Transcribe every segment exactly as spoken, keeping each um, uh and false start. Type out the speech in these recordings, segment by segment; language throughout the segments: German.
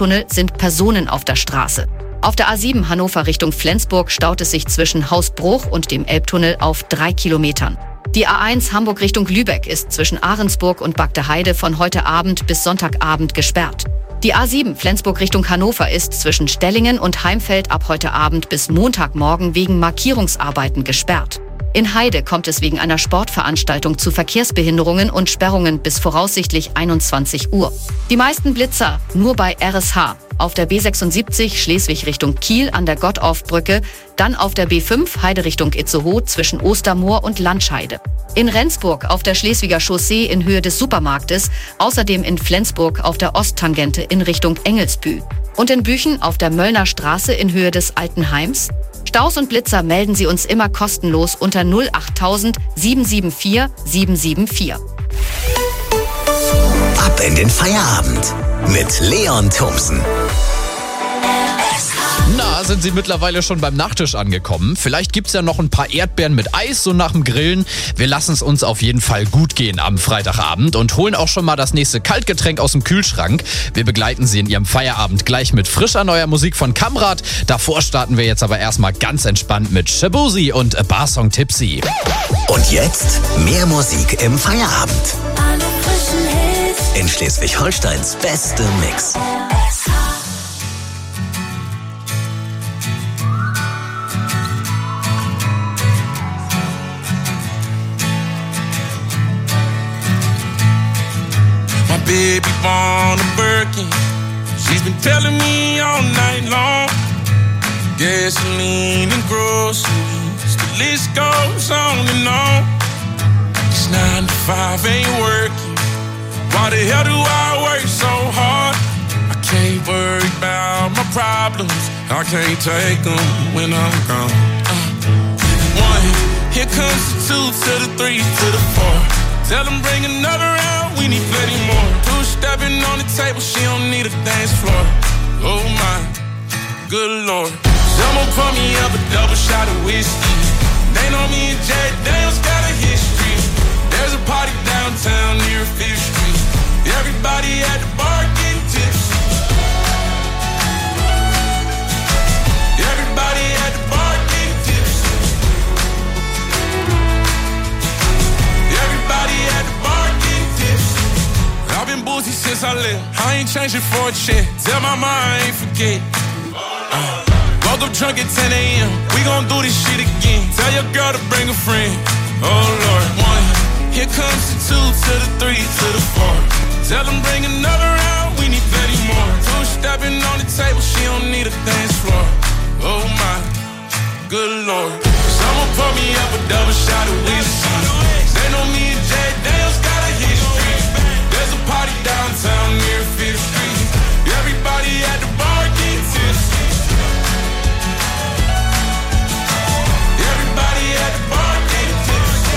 Elbtunnel sind Personen auf der Straße. Auf der A sieben Hannover Richtung Flensburg staut es sich zwischen Hausbruch und dem Elbtunnel auf drei Kilometern. Die A eins Hamburg Richtung Lübeck ist zwischen Ahrensburg und Bagdeheide von heute Abend bis Sonntagabend gesperrt. Die A sieben Flensburg Richtung Hannover ist zwischen Stellingen und Heimfeld ab heute Abend bis Montagmorgen wegen Markierungsarbeiten gesperrt. In Heide kommt es wegen einer Sportveranstaltung zu Verkehrsbehinderungen und Sperrungen bis voraussichtlich einundzwanzig Uhr. Die meisten Blitzer nur bei R S H. Auf der B sechsundsiebzig Schleswig Richtung Kiel an der Gottorfbrücke, dann auf der B fünf Heide Richtung Itzehoe zwischen Ostermoor und Landscheide. In Rendsburg auf der Schleswiger Chaussee in Höhe des Supermarktes, außerdem in Flensburg auf der Osttangente in Richtung Engelsbü. Und in Büchen auf der Möllner Straße in Höhe des Altenheims. Staus und Blitzer melden Sie uns immer kostenlos unter null acht null null sieben sieben vier sieben sieben vier. Ab in den Feierabend mit Leon Thomsen. Na, sind Sie mittlerweile schon beim Nachtisch angekommen? Vielleicht gibt's ja noch ein paar Erdbeeren mit Eis so nach dem Grillen. Wir lassen es uns auf jeden Fall gut gehen am Freitagabend und holen auch schon mal das nächste Kaltgetränk aus dem Kühlschrank. Wir begleiten Sie in Ihrem Feierabend gleich mit frischer neuer Musik von Kamrat. Davor starten wir jetzt aber erstmal ganz entspannt mit Shaboozey und A Barsong Tipsy. Und jetzt mehr Musik im Feierabend. Alle frischen Hits. In Schleswig-Holsteins beste Mix. Baby born a Birkin. She's been telling me all night long. Gasoline and groceries, the list goes on and on. This nine to five ain't working. Why the hell do I work so hard? I can't worry about my problems. I can't take them when I'm gone. Uh, one, here comes the two to the three to the four. Tell them bring another round, we need plenty more. Two-stepping on the table, she don't need a dance floor. Oh my, good lord. Someone pour me up a double shot of whiskey. They know me and Jack Daniels got a history. There's a party downtown near Fifth Street. Everybody at the bar getting tipsy. Everybody at the bar getting tipsy. Everybody at the bar getting tipsy. I've been boozy since I left. I ain't changing for a check. Tell my mom I ain't forget. Uh, woke up drunk at ten a.m. We gon' do this shit again. Tell your girl to bring a friend. Oh Lord. One, here comes the two to the three to the four. Tell them bring another round. We need plenty more. Two stepping on the table. She don't need a dance floor. Oh my, good lord. Someone pour me up a double shot of whiskey. They know me and Jack Daniels got a history. There's a party downtown near Fifth Street. Everybody at the bar getting tipsy. Everybody at the bar getting tipsy.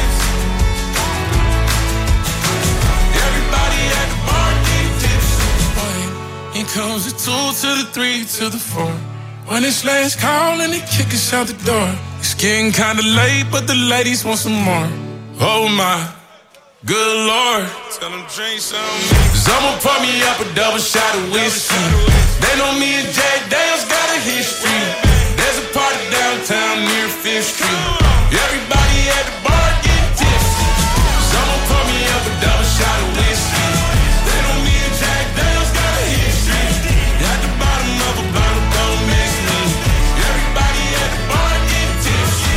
Everybody at the bar getting tipsy. One, here comes the two to the three to the four. When it's last call and they kick us out the door. It's getting kinda late, but the ladies want some more. Oh my, good lord. Tell them drink some. Someone pour me up a double shot of whiskey. They know me and Jack Daniels got a history. There's a party downtown near Fifth Street. Everybody at the bar getting tipsy. Someone pour me up a double shot of whiskey. They know me and Jack Daniels got a history. At the bottom of a bottle, don't miss me. Everybody at the bar getting tipsy.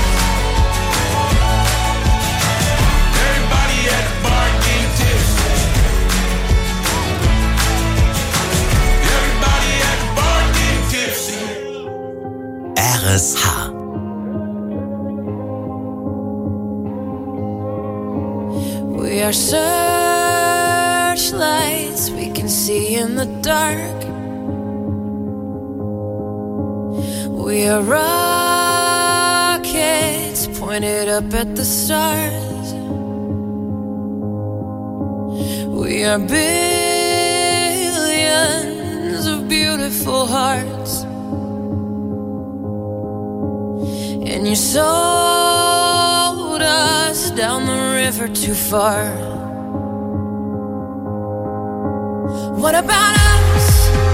Everybody at the bar getting tipsy. Everybody at the bar getting tipsy. R S H. We are searchlights we can see in the dark. We are rockets pointed up at the stars. We are billions of beautiful hearts. And you sold us down the river too far. What about us?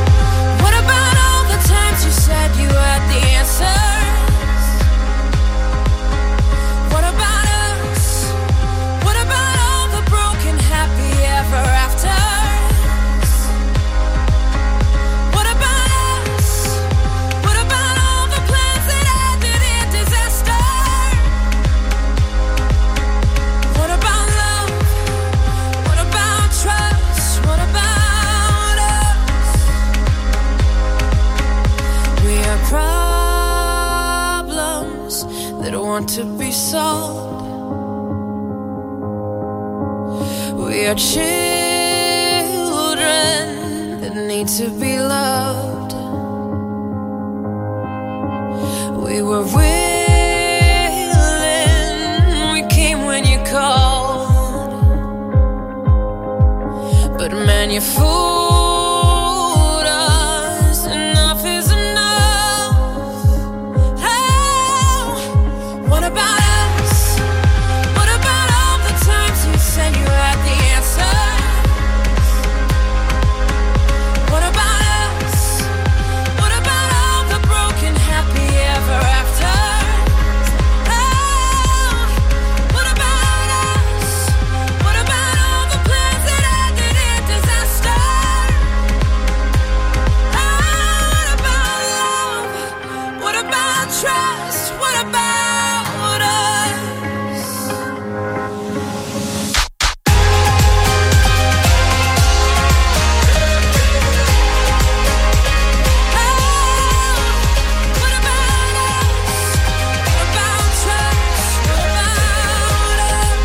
want to be sold. We are children that need to be loved. We were willing, we came when you called. But man, you fooled us, enough is enough. Oh, what about us? What about all the times you said you had the answer? What about us? What about all the broken happy ever after? Oh, what about us? What about all the plans that ended in disaster? Oh, what about love? What about trust? What about us? What about us? What about trust? What about us?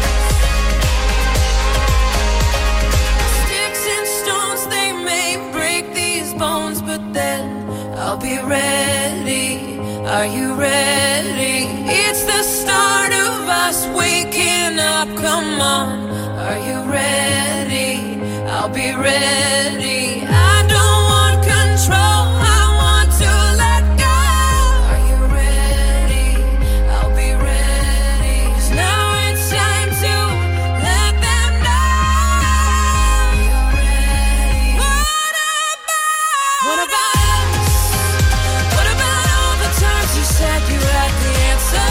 Sticks and stones, they may break these bones, but then I'll be ready. Are you ready? It's the start of us waking up. Come on. Are you ready? I'll be ready. I don't want control. I want to let go. Are you ready? I'll be ready. 'Cause now it's time to let them know. Are you ready? What about? What about us? What about all the times you said you had the answer?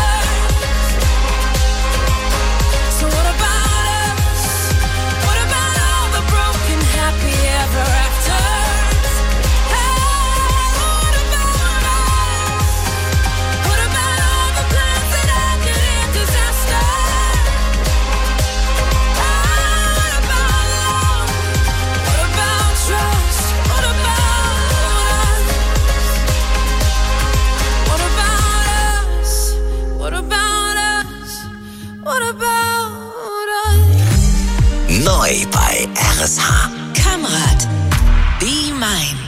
So what about us? What about all the broken happy ever after? Hey, what about us? What about all the plans that ended in disaster? Oh, what about love? What about trust? What about us? What about us? What about us? What about us? Neu bei R S H. Kamrat, Be Mine.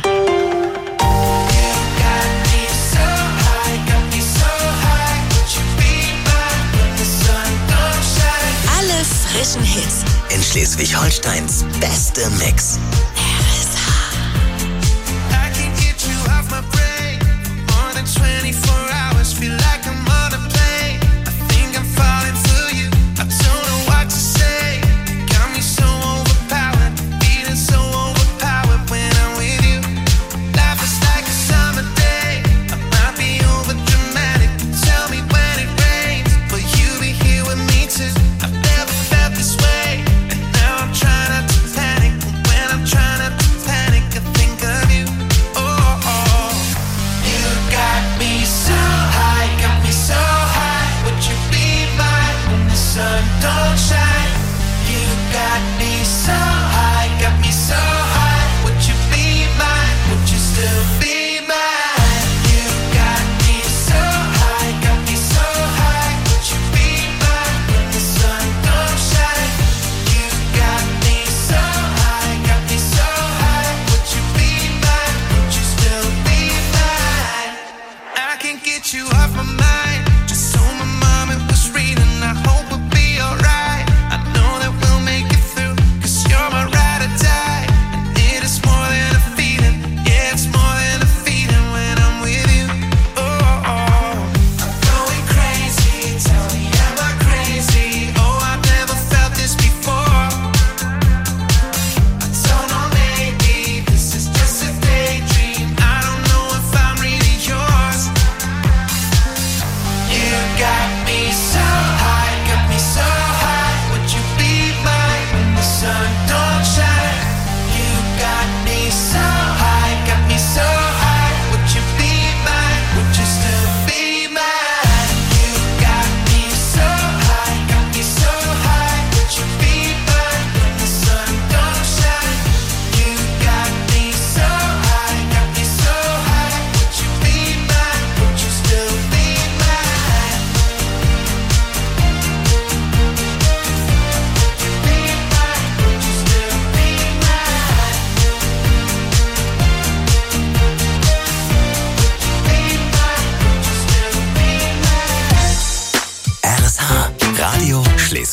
Alle frischen Hits. In Schleswig-Holsteins beste Mix. R S H. I can get you off my brain more than twenty-four hours. Feel like I'm on a plane. I think I'm falling for you. I don't know what to say. Got me so overpowered, feeling so overpowered when I'm with you. Life is like a summer day. I might be over dramatic. Tell me when it rains, will you be here with me too? I've never felt this way, and now I'm trying not to panic when I'm trying.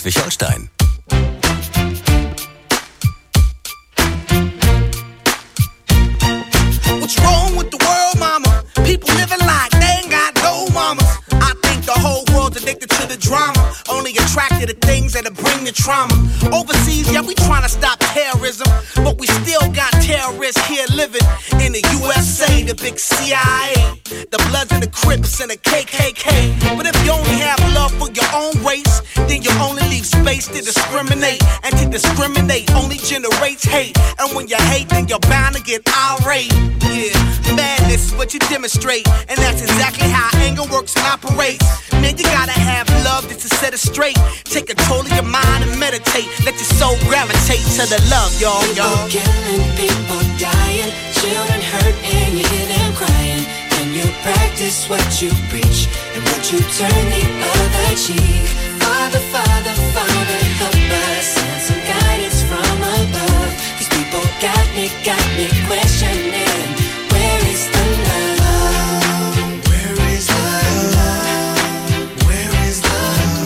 Schleswig-Holstein. What's wrong with the world, mama? People living like they ain't got no mamas. I think the whole world's addicted to the drama, only attracted to things that'll bring the trauma. Overseas, yeah, we trying to stop terrorism, but we still got terrorists here living in the U S A, the big C I A, the Bloods and the Crips and the K K K. But if you only have love for your own race, then you only leave space to discriminate, and to discriminate only generates hate. And when you hate, then you're bound to get irate. Yeah, madness is what you demonstrate, and that's exactly how anger works and operates. Man, you gotta have love just to set it straight. Take control of your mind and meditate. Let your soul gravitate to the love, y'all, y'all. People killing, people dying, children hurt and you hear them crying. When you practice what you preach, and would you turn the other cheek? Father, Father, Father, help us, send some guidance from above. These people got me, got me questioning, where is the love? Where is the love? Where is the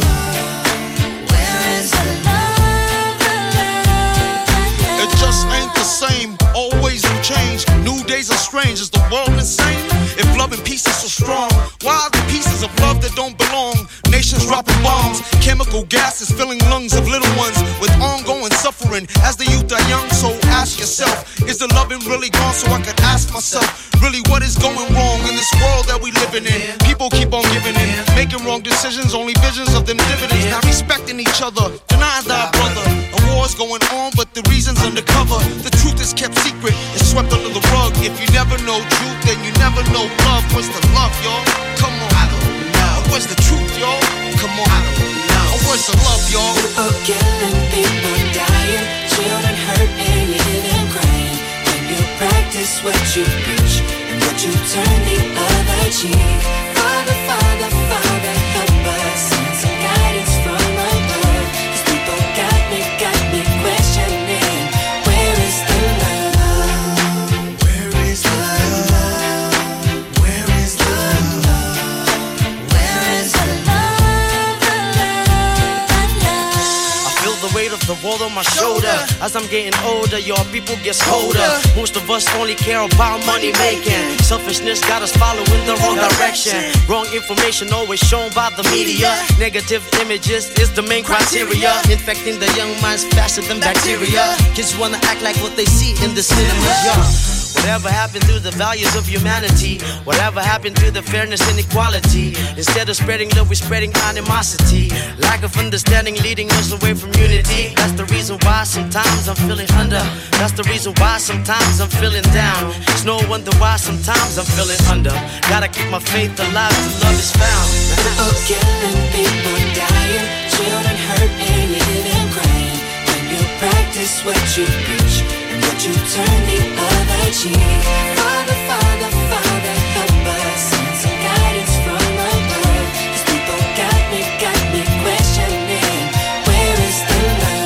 love? Where is the love? The love, the love? It just ain't the same, always new change. New days are strange, is the world insane? If love and peace is so strong, why are the pieces of love that don't belong? Nations dropping bombs, chemical gases filling lungs of little ones with ongoing suffering as the youth are young. So ask yourself, is the loving really gone? So I could ask myself, really what is going wrong in this world that we living in? People keep on giving in, making wrong decisions, only visions of them dividends. Not respecting each other, denying thy brother. A war's going on, but the reason's undercover. The truth is kept secret, it's swept under the rug. If you never know truth, then you never know love. Where's the love, y'all? Come on, I don't know. Where's the truth, y'all? Come on, I don't know. Where's the love, y'all? People killing, people dying, children hurt and you hear them crying. When you practice what you preach, and would you turn the other cheek? Father, Father, Father, help us, send some guidance from above. These people got me, got me questioning, where is the love? Where is the love? Where is the love? Where is the love? The love, the love. I feel the weight of the world on my shoulder. As I'm getting older, your people get colder. Most of us only care about money making. Selfishness got us following the wrong direction. Wrong information always shown by the media. Negative images is the main criteria. Infecting the young minds faster than bacteria. Kids wanna act like what they see in the cinema. Yeah. Whatever happened to the values of humanity? Whatever happened to the fairness and equality? Instead of spreading love, we're spreading animosity. Lack of understanding leading us away from unity. That's the reason why sometimes I'm feeling under. That's the reason why sometimes I'm feeling down. It's no wonder why sometimes I'm feeling under. Gotta keep my faith alive till love is found. People killing, people dying, children hurt and you hear them crying. When you practice what you preach, and would you turn the other cheek? Father, Father, Father, help us, send some guidance from above. These people got me, got me questioning, where is the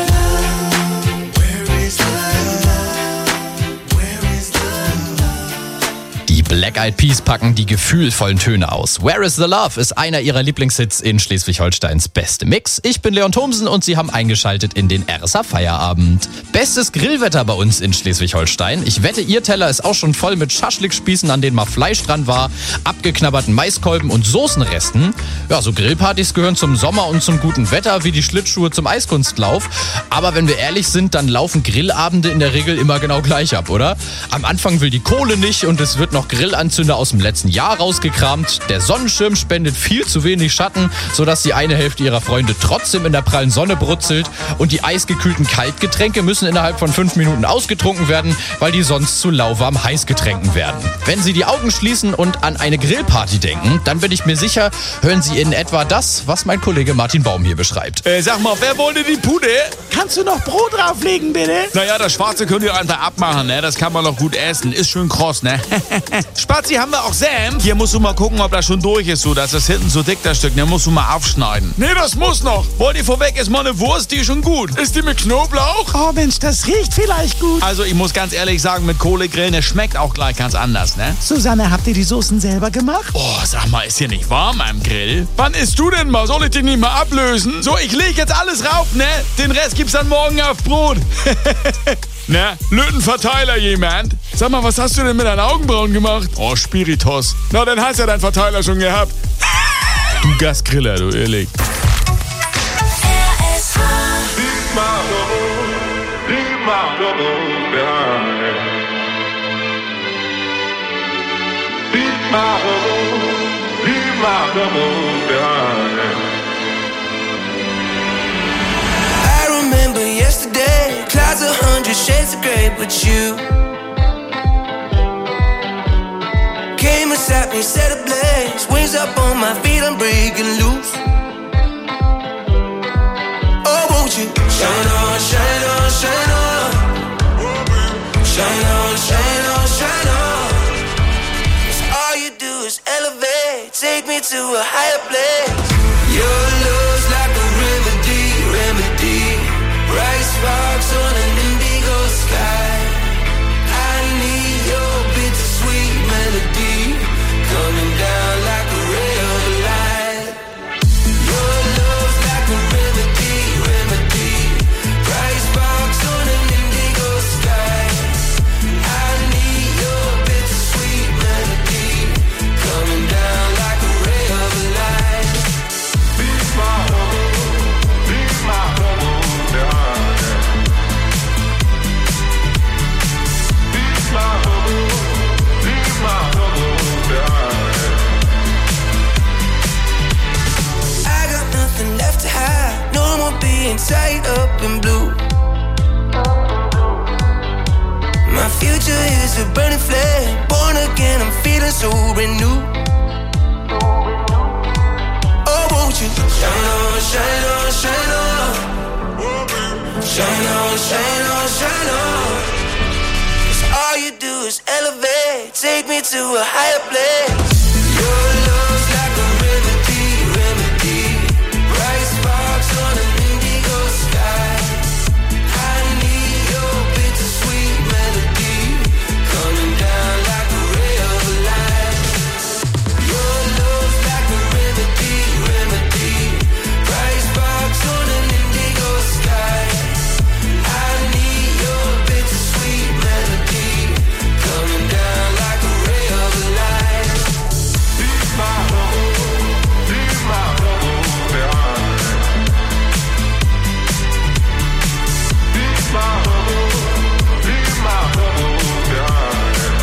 love? Where is the love? Where is the love? Die Black Eyed Peas packen die gefühlvollen Töne aus. Where is the Love ist einer ihrer Lieblingshits in Schleswig-Holsteins beste Mix. Ich bin Leon Thomsen und Sie haben eingeschaltet in den R S A Feierabend. Bestes Grillwetter bei uns in Schleswig-Holstein. Ich wette, Ihr Teller ist auch schon voll mit Schaschlikspießen, an denen mal Fleisch dran war, abgeknabberten Maiskolben und Soßenresten. Ja, so Grillpartys gehören zum Sommer und zum guten Wetter wie die Schlittschuhe zum Eiskunstlauf. Aber wenn wir ehrlich sind, dann laufen Grillabende in der Regel immer genau gleich ab, oder? Am Anfang will die Kohle nicht und es wird noch Grillanzünder aus dem letzten Jahr rausgekramt. Der Sonnenschirm spendet viel zu wenig Schatten, sodass die eine Hälfte ihrer Freunde trotzdem in der prallen Sonne brutzelt. Und die eisgekühlten Kaltgetränke müssen innerhalb von fünf Minuten ausgetrunken werden, weil die sonst zu lauwarm Heißgetränken werden. Wenn Sie die Augen schließen und an eine Grillparty denken, dann bin ich mir sicher, hören Sie in etwa das, was mein Kollege Martin Baum hier beschreibt. Äh, sag mal, wer wollte die Pude? Kannst du noch Brot drauflegen, bitte? Naja, das Schwarze könnt ihr einfach abmachen, ne? Das kann man doch gut essen. Ist schön kross, ne? Spazi, haben wir auch Senf? Hier musst du mal gucken, ob das schon durch ist, so. Das ist hinten so dick, das Stück. Den musst du mal aufschneiden. Nee, das muss noch. Wollt ihr vorweg, ist mal eine Wurst, die ist schon gut. Ist die mit Knoblauch? Oh Mensch, das riecht vielleicht gut. Also ich muss ganz ehrlich sagen, mit Kohlegrillen, es schmeckt auch gleich ganz anders, ne? Susanne, habt ihr die Soßen selber gemacht? Oh, sag mal, ist hier nicht warm am Grill? Wann isst du denn mal? Soll ich den nicht mal ablösen? So, ich leg jetzt alles rauf, ne? Den Rest gibt's dann morgen auf Brot. Ne? Lötenverteiler jemand? Sag mal, was hast du denn mit deinen Augenbrauen gemacht? Oh, Spiritus. Na, dann hast ja dein Verteiler schon gehabt. Du Gasgriller, du ehrlich. I remember yesterday, clouds a hundred shades of grey, but you came and sat me, set ablaze, wings up on my feet, I'm breaking loose. Oh, won't you shine on, shine on, shine on, shine on, shine on, shine on. 'Cause all you do is elevate, take me to a higher place. Your love's like a remedy, remedy. Bright sparks on an indigo sky. I need your bittersweet melody coming down like a ray of light. Your love's like a remedy, remedy. Bright sparks on an indigo sky. I need your bittersweet melody coming down like a ray of light. Be my home, be my home. I got nothing left to hide, no more being tied up in blue. My future is a burning flame, born again, I'm feeling so renewed. Oh, won't you shine on, shine on, shine on. Shine on, shine on, shine on. 'Cause all you do is elevate, take me to a higher place. Your love's like a remedy, remedy. Bright sparks on an indigo sky. I need your bittersweet melody coming down like a ray of light. Your love's like a remedy, remedy. Bright sparks on an indigo sky. I need your bittersweet melody coming down like a ray of light. Be my home, be my home behind. Be my home, be my home behind.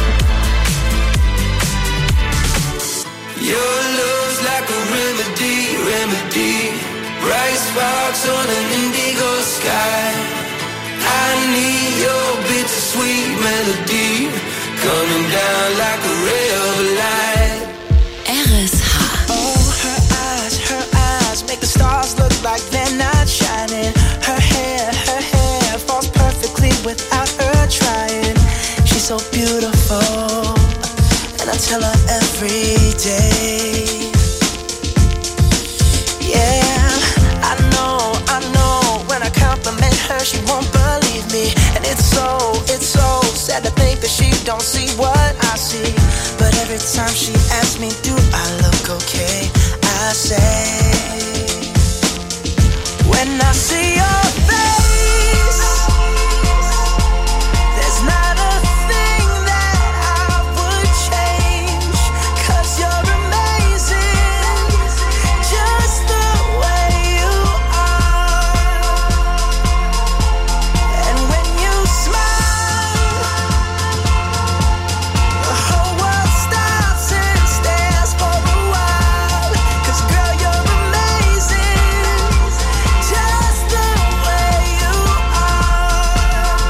Your love's like a remedy, remedy. Bright sparks on an indigo sky. I need your bittersweet melody coming down like a ray of light. R S H. Oh, her eyes, her eyes make the stars look like they're not shining. Her hair, her hair falls perfectly without her trying. She's so beautiful, and I tell her every day. Yeah, I know, I know, when I compliment her, she won't believe me. And it's so, it's so sad to think that she don't see what I see. But every time she asks me, do I look okay? I say, when I see your face, there's not a thing that I would change. 'Cause you're amazing, just the way you are. And when you smile, the whole world stops and stares for a while. 'Cause girl, you're amazing, just the way you are.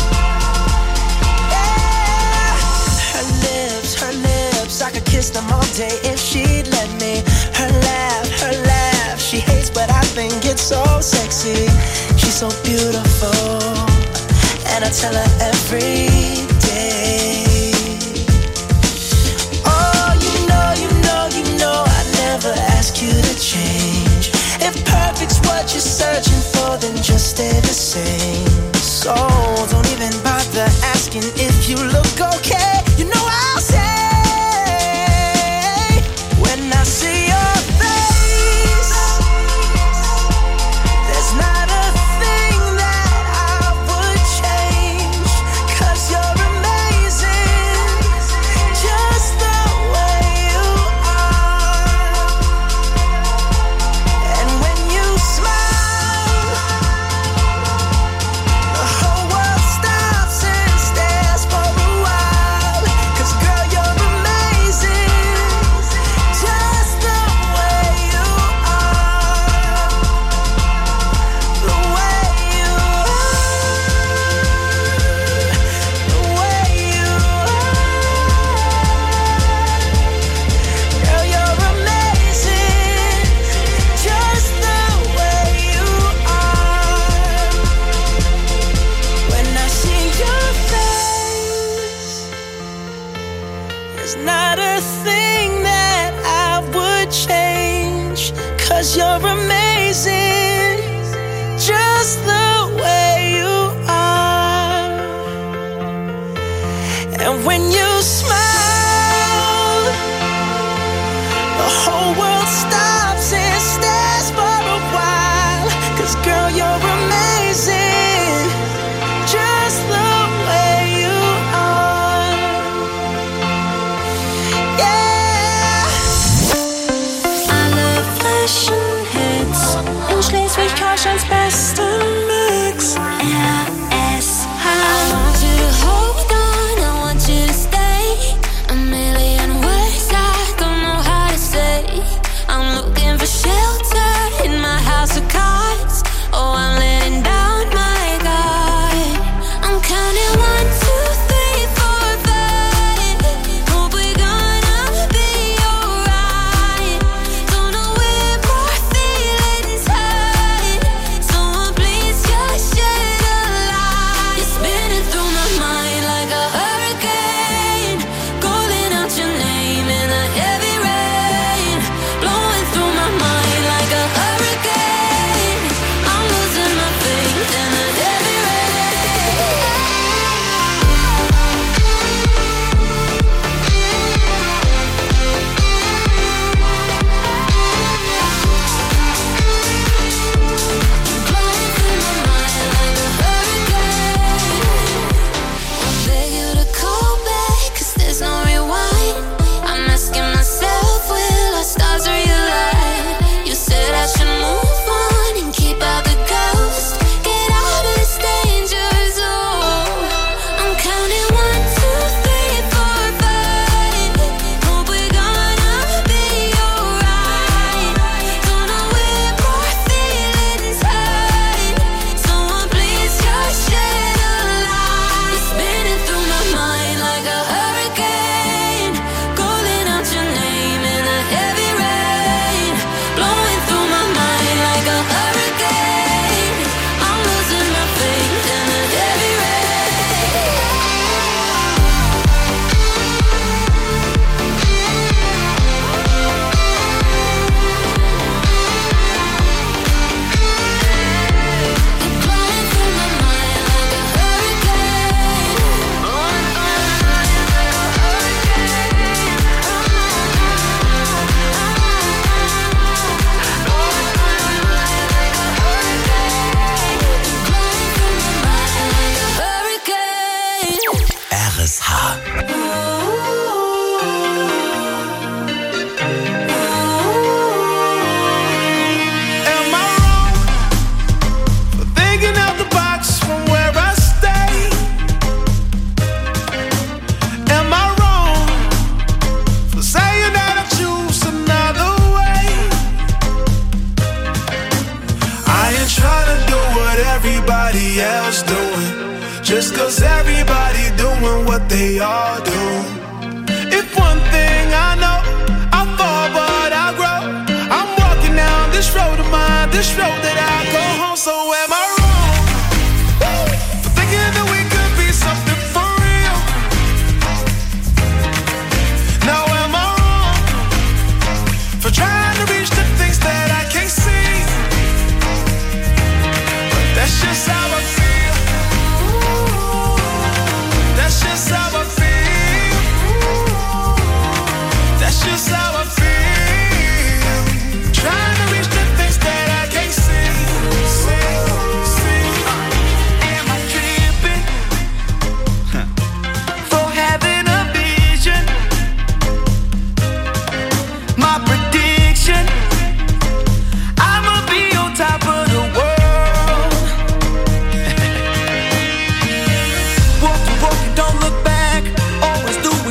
Yeah. Her lips, her lips, I could kiss them all day if she'd let me. Her laugh, her laugh, she hates but I think it's so sexy. She's so beautiful, and I tell her every day. amazing. So don't even bother asking if you look okay. You know I'll say when I see your face, there's not a thing that I would change, 'cause you're amazing, just the way you are. And when you smile, the whole world stops and stares for a while, 'cause girl, you're amazing, just the way you are. The way you are, the way you are. Girl, you're amazing, just the way you are. When I see your face, there's not a thing that I would change, 'cause you're amazing, just the way you are. And when you smile, the whole world stops and stares for a while, 'cause girl, you're amazing, just the way you are. Yeah. Alle frischen Hits in Schleswig-Holsteins besten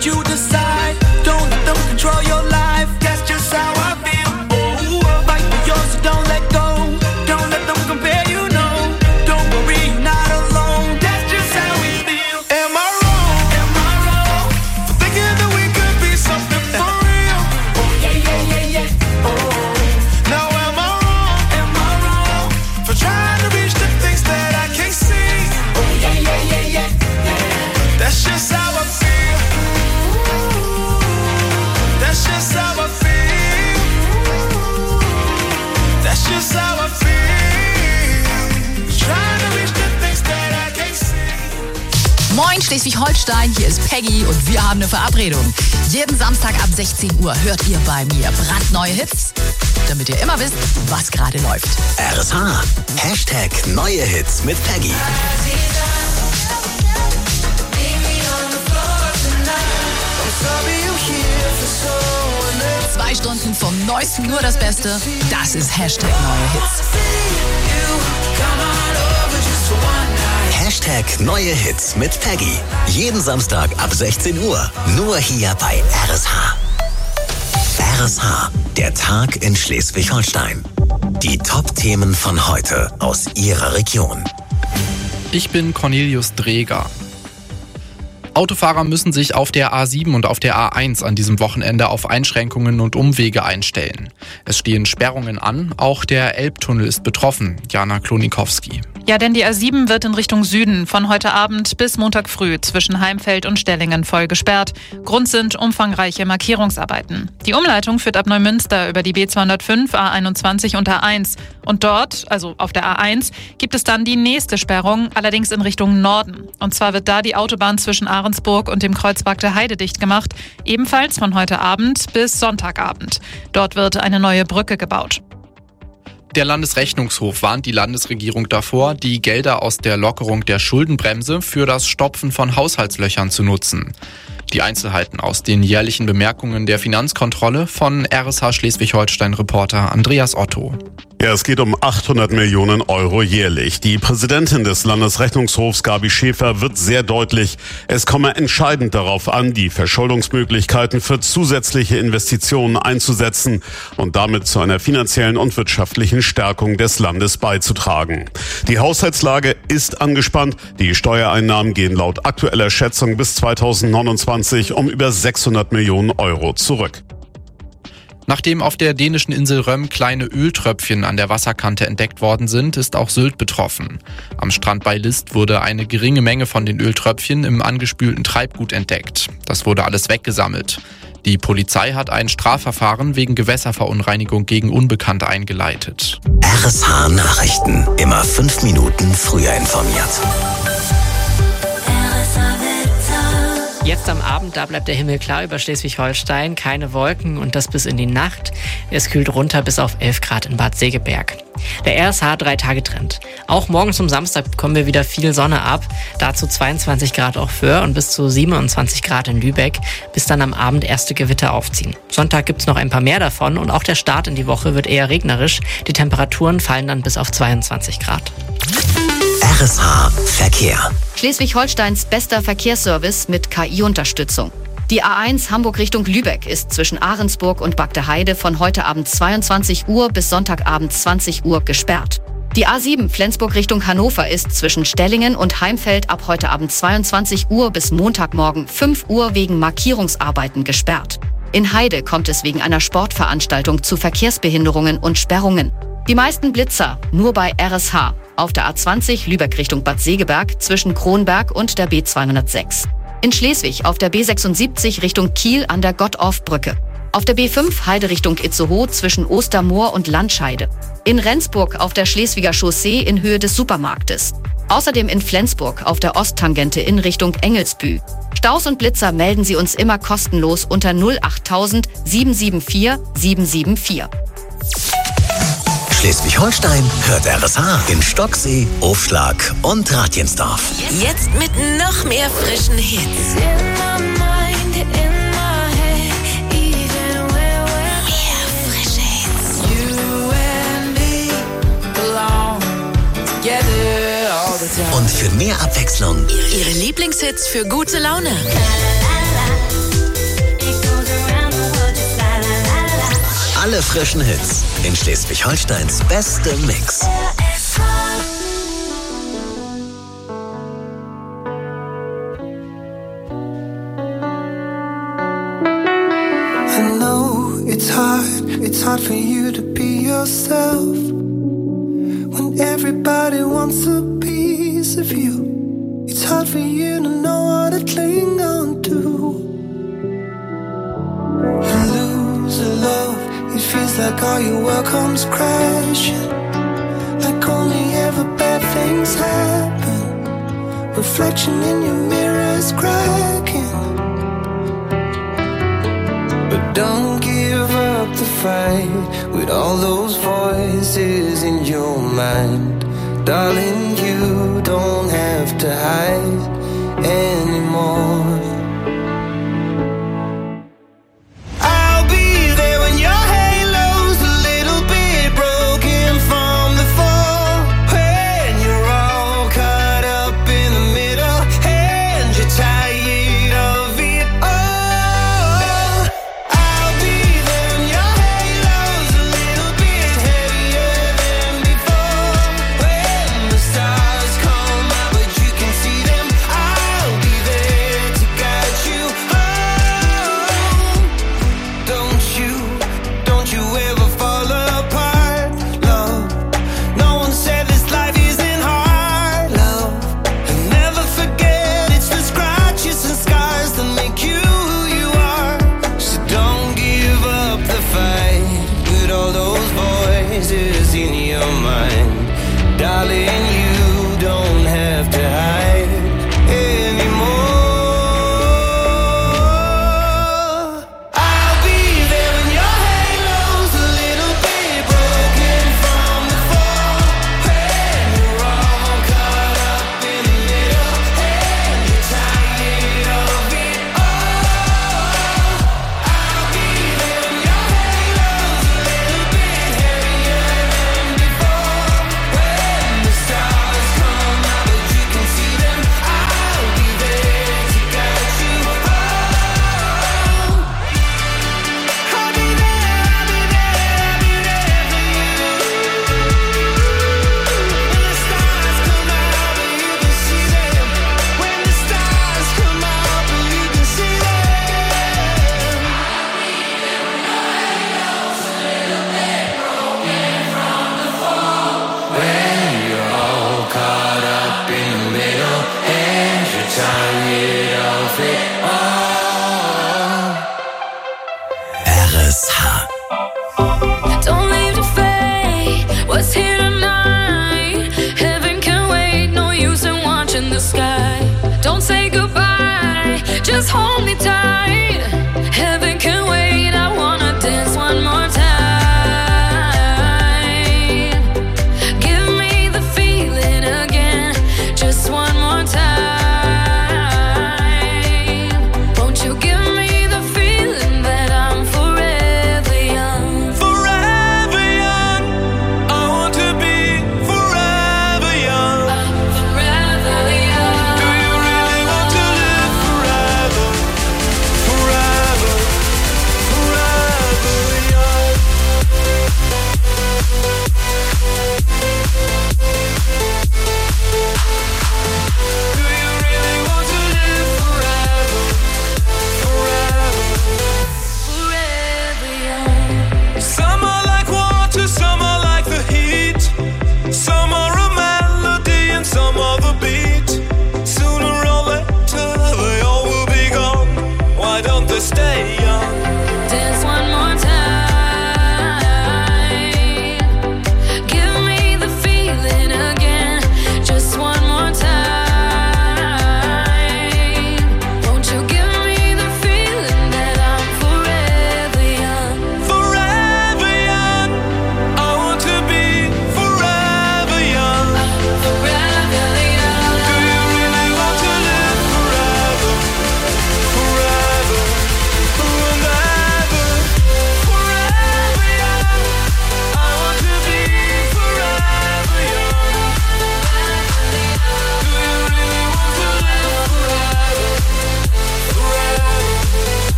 what you decide. Don't let them control your life. That's just how I feel. Oh, fight for yours, so don't let go. Don't let them compare you, no. Don't worry, you're not alone. That's just how we feel. Am I wrong? Am I wrong for thinking that we could be something for real? Oh yeah, yeah, yeah, yeah. Oh, now am I wrong? Am I wrong for trying to reach the things that I can't see? Oh yeah, yeah, yeah, yeah, yeah. That's just how I feel. That's just how I feel. That's just how I feel. Trying to reach the things that I can't see. Moin Schleswig-Holstein, hier ist Peggy und wir haben eine Verabredung. Jeden Samstag ab sechzehn Uhr hört ihr bei mir brandneue Hits, damit ihr immer wisst, was gerade läuft. R S H. Hashtag neue Hits mit Peggy. Zwei Stunden vom Neuesten, nur das Beste. Das ist Hashtag neue Hits. Hashtag neue Hits mit Peggy. Jeden Samstag ab sechzehn Uhr. Nur hier bei R S H. R S H. Der Tag in Schleswig-Holstein. Die Top-Themen von heute aus Ihrer Region. Ich bin Cornelius Dreger. Autofahrer müssen sich auf der A sieben und auf der A eins an diesem Wochenende auf Einschränkungen und Umwege einstellen. Es stehen Sperrungen an, auch der Elbtunnel ist betroffen. Jana Klonikowski. Ja, denn die A sieben wird in Richtung Süden von heute Abend bis Montag früh zwischen Heimfeld und Stellingen voll gesperrt. Grund sind umfangreiche Markierungsarbeiten. Die Umleitung führt ab Neumünster über die B zweihundertfünf, A einundzwanzig und A eins. Und dort, also auf der A eins, gibt es dann die nächste Sperrung, allerdings in Richtung Norden. Und zwar wird da die Autobahn zwischen Ahrensburg und dem Kreuzberg der Heide dicht gemacht, ebenfalls von heute Abend bis Sonntagabend. Dort wird eine neue Brücke gebaut. Der Landesrechnungshof warnt die Landesregierung davor, die Gelder aus der Lockerung der Schuldenbremse für das Stopfen von Haushaltslöchern zu nutzen. Die Einzelheiten aus den jährlichen Bemerkungen der Finanzkontrolle von R S H Schleswig-Holstein-Reporter Andreas Otto. Ja, es geht um achthundert Millionen Euro jährlich. Die Präsidentin des Landesrechnungshofs, Gabi Schäfer, wird sehr deutlich, es komme entscheidend darauf an, die Verschuldungsmöglichkeiten für zusätzliche Investitionen einzusetzen und damit zu einer finanziellen und wirtschaftlichen Stärkung des Landes beizutragen. Die Haushaltslage ist angespannt. Die Steuereinnahmen gehen laut aktueller Schätzung bis zweitausendneunundzwanzig um über sechshundert Millionen Euro zurück. Nachdem auf der dänischen Insel Röm kleine Öltröpfchen an der Wasserkante entdeckt worden sind, ist auch Sylt betroffen. Am Strand bei List wurde eine geringe Menge von den Öltröpfchen im angespülten Treibgut entdeckt. Das wurde alles weggesammelt. Die Polizei hat ein Strafverfahren wegen Gewässerverunreinigung gegen Unbekannte eingeleitet. R S H Nachrichten. Immer fünf Minuten früher informiert. Jetzt am Abend, da bleibt der Himmel klar über Schleswig-Holstein, keine Wolken und das bis in die Nacht. Es kühlt runter bis auf elf Grad in Bad Segeberg. Der R S H drei Tage Trend. Auch morgen zum Samstag bekommen wir wieder viel Sonne ab. Dazu zweiundzwanzig Grad auch für und bis zu siebenundzwanzig Grad in Lübeck, bis dann am Abend erste Gewitter aufziehen. Sonntag gibt's noch ein paar mehr davon und auch der Start in die Woche wird eher regnerisch. Die Temperaturen fallen dann bis auf zweiundzwanzig Grad. R S H Verkehr. Schleswig-Holsteins bester Verkehrsservice mit K I-Unterstützung. Die A eins Hamburg Richtung Lübeck ist zwischen Ahrensburg und Bagdeheide von heute Abend zweiundzwanzig Uhr bis Sonntagabend zwanzig Uhr gesperrt. Die A sieben Flensburg Richtung Hannover ist zwischen Stellingen und Heimfeld ab heute Abend zweiundzwanzig Uhr bis Montagmorgen fünf Uhr wegen Markierungsarbeiten gesperrt. In Heide kommt es wegen einer Sportveranstaltung zu Verkehrsbehinderungen und Sperrungen. Die meisten Blitzer nur bei R S H. Auf der A zwanzig Lübeck Richtung Bad Segeberg zwischen Kronberg und der B zweihundertsechs. In Schleswig auf der B sechsundsiebzig Richtung Kiel an der Gottorf-Brücke. Auf der B fünf Heide Richtung Itzehoe zwischen Ostermoor und Landscheide. In Rendsburg auf der Schleswiger Chaussee in Höhe des Supermarktes. Außerdem in Flensburg auf der Osttangente in Richtung Engelsbü. Staus und Blitzer melden Sie uns immer kostenlos unter null achttausend sieben sieben vier sieben sieben vier. Schleswig-Holstein hört R S H in Stocksee, Aufschlag und Ratjensdorf. Jetzt mit noch mehr frischen Hits. Mehr frische Hits. Und für mehr Abwechslung Ihre Lieblingshits für gute Laune. Alle frischen Hits in Schleswig-Holsteins beste Mix. I know it's hard, it's hard for you to be yourself when everybody wants a piece of you. It's hard for you to know what to cling on to. You lose a love, it feels like all your world comes crashing, like only ever bad things happen. Reflection in your mirror is cracking. But don't give up the fight with all those voices in your mind. Darling, you don't have to hide anymore. I'll be there when your halo's a little bit broken from the fall, when you're all caught up in the middle and you're tired of it all. I'll be there when your halo's a little bit heavier than before, when the stars come out but you can see them. I'll be there to guide you home. Don't you, don't you ever fall apart, love. No one said this life isn't hard, love. And never forget it's the scratches and scars that make you who you are. So don't give up the fight with all those voices in your mind. Darling, you don't have to hide anymore. I'll be there when your halo's a little bit broken from the fall, when you're all caught up in the middle and you're tired of it all. I'll be there when your halo's a little bit heavier than before, when the stars come out but you can see them. I'll be there to guide you home. I'll be there, I'll be there, I'll be there for you. When the stars come out but you can see them. When the stars come out but you can see them. When you're all caught up in the middle and you're tired of it all. R S H. Don't leave the fate. What's here tonight? Heaven can wait. No use in watching the sky. Don't say goodbye. Just hold me tight. Heaven can wait. I wanna dance one more time. Give me the feeling again. Just one more time. Won't you give me the feeling that I'm forever young? Forever young, I want to be forever young. Forever young. Do you really want to live forever? Forever, forever young. Do you really want to live forever? Forever, Forever young. some are like water, some are like the heat. Some are a melody and some are the beat. Sooner or later they all will be gone. Why don't they stay young? Dance one more time. Give me the feeling again. Just one more time. Won't you give me the feeling that I'm forever young? Forever young, I want to be forever young. Forever young. Do you really want to live forever? Forever, and ever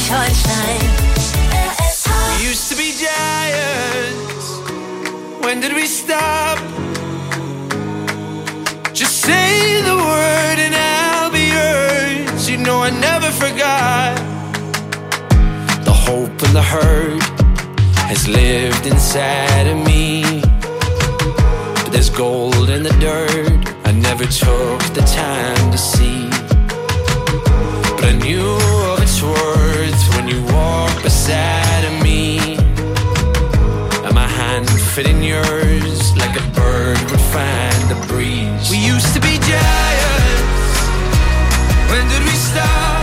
Schleswig-Holstein. We used to be giants. When did we stop? Just say the word and I'll be yours. You know I never forgot. The hope and the hurt has lived inside of me. But there's gold in the dirt I never took the time to see. But I knew of its worth when you walked beside of me. And my hand fit in yours like a bird would find a breeze. We used to be giants. When did we stop?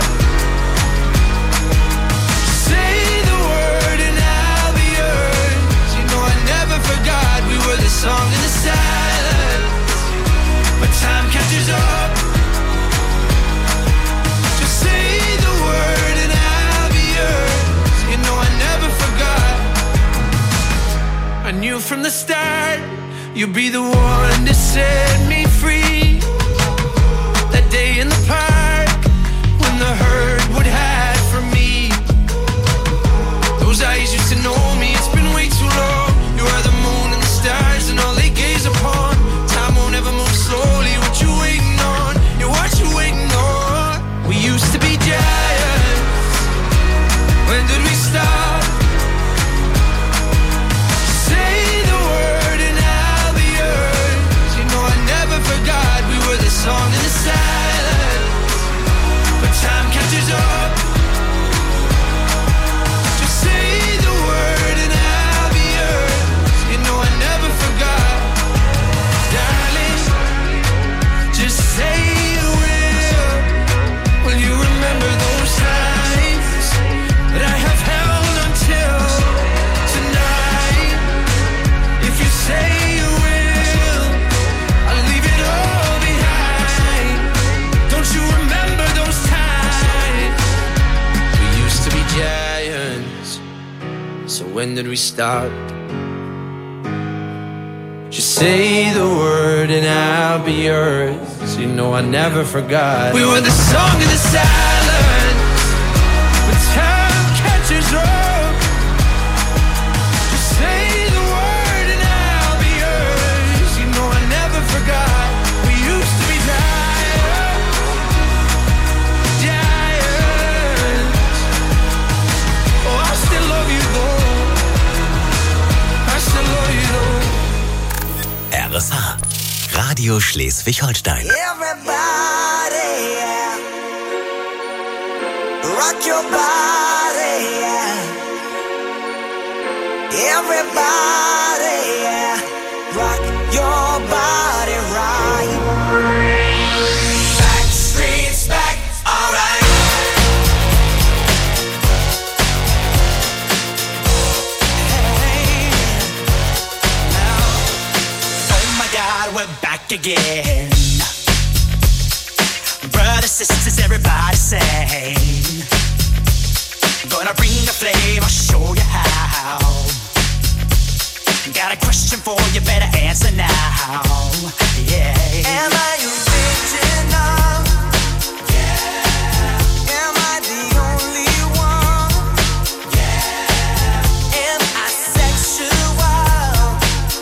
Say the word and I'll be yours. You know I never forgot we were the song in the silence. But time catches up. Just say the word and I'll be yours. You know I never forgot. I knew from the start you'd be the one to set me free. That day in the park when the herd would hide from me. Those eyes used to know me, it's been way too long. You are the moon and the stars and all they gaze upon. Time won't ever move slowly, what you waiting on? Yeah, what you waiting on? We used to be giants. When did we stop? Say the word and I'll be yours. You know I never forgot we were the song in the silence. But time catches up. Just say the word and I'll be yours. You know I never forgot. Darling, just say you will. Will you remember those times that I have held until tonight? If you say you will, I'll leave it all behind. Don't you remember those times? We used to be giants. So when did we stop? Just say the word and I'll be yours. You know I never forgot. We were the song in the silence. When time catches up. Just say the word and I'll be yours. You know I never forgot. We used to be giants. Giants. Oh, I still love you though. I still love you though. R S H, Radio Schleswig-Holstein. Everybody, yeah. Rock your body, yeah. Everybody, yeah. Rock your body right. Back streets back, alright. Hey, now, oh my God, we're back again. Brothers, sisters, everybody sing. Gonna bring the flame, I'll show you how. Got a question for you, better answer now. Yeah. Am I original? Yeah. Am I the only one? Yeah. Am I sexual?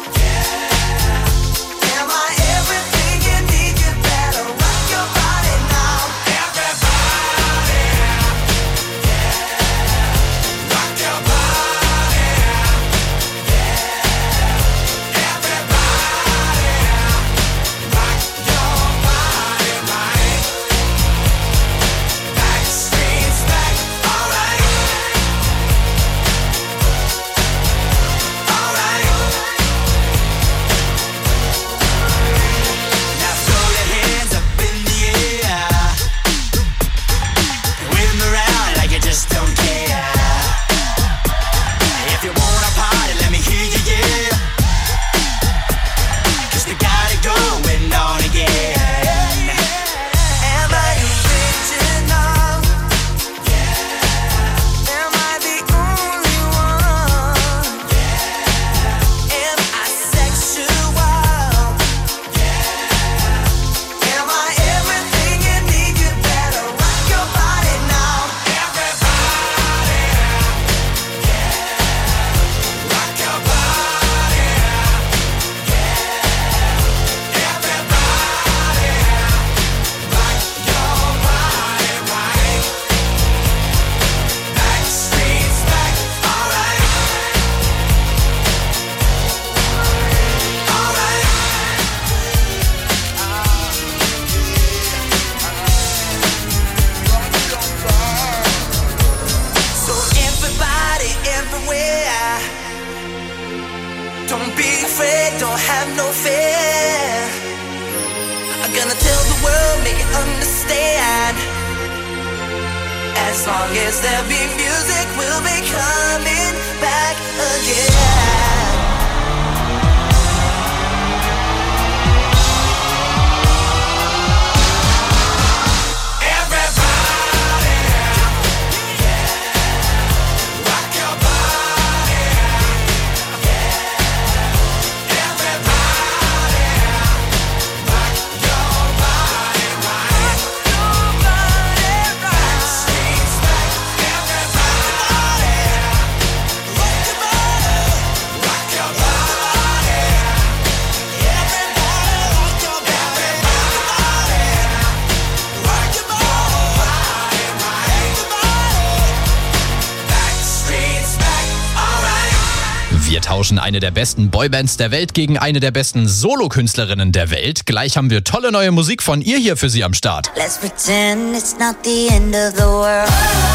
Yeah. Am I everything you need? You better rock your body now. Everybody, yeah. Rock your body, yeah. Everybody, As long as there be music, we'll be coming back again. Wir tauschen eine der besten Boybands der Welt gegen eine der besten Solokünstlerinnen der Welt. Gleich haben wir tolle neue Musik von ihr hier für Sie am Start. Let's pretend it's not the end of the world.